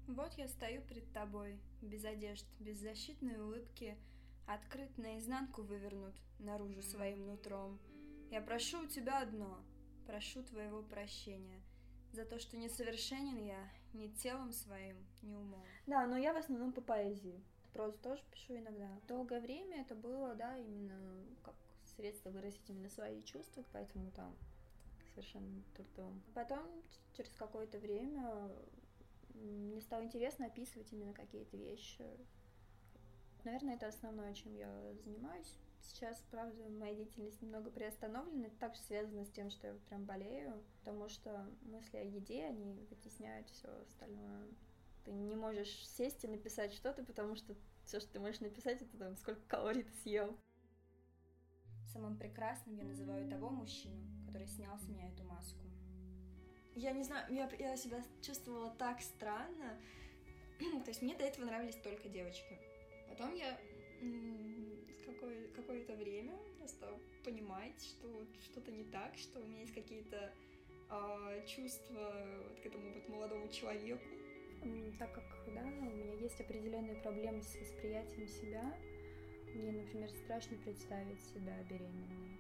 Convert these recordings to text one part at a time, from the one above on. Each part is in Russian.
Вот я стою пред тобой, без одежд, без защитной улыбки, открыт наизнанку вывернут, наружу своим нутром. Я прошу у тебя одно, прошу твоего прощения за то, что несовершенен я ни телом своим, ни умом. Да, но я в основном по поэзии. Прозу тоже пишу иногда. Долгое время это было, да, именно как средство выразить именно свои чувства, поэтому там совершенно трудом. Потом, через какое-то время, мне стало интересно описывать именно какие-то вещи. Наверное, это основное, чем я занимаюсь. Сейчас, правда, моя деятельность немного приостановлена. Это также связано с тем, что я прям болею, потому что мысли о еде, они вытесняют все остальное. Ты не можешь сесть и написать что-то, потому что все, что ты можешь написать, это там сколько калорий ты съел. Самым прекрасным я называю того мужчину, который снял с меня эту маску. Я не знаю, я себя чувствовала так странно. То есть мне до этого нравились только девочки. Потом я какое-то время я стала понимать, что что-то не так, что у меня есть какие-то чувства вот к этому вот молодому человеку. Так как, да, у меня есть определенные проблемы с восприятием себя, мне, например, страшно представить себя беременной.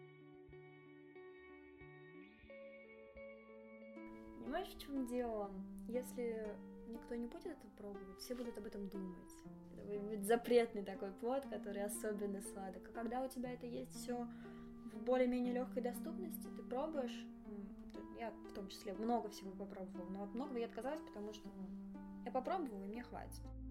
Понимаешь, в чем дело? Если никто не будет это пробовать, все будут об этом думать. Это будет запретный такой плод, который особенно сладок. А когда у тебя это есть все в более-менее легкой доступности, ты пробуешь. Я в том числе много всего попробовала, но от многого я отказалась, потому что я попробовала, и мне хватит.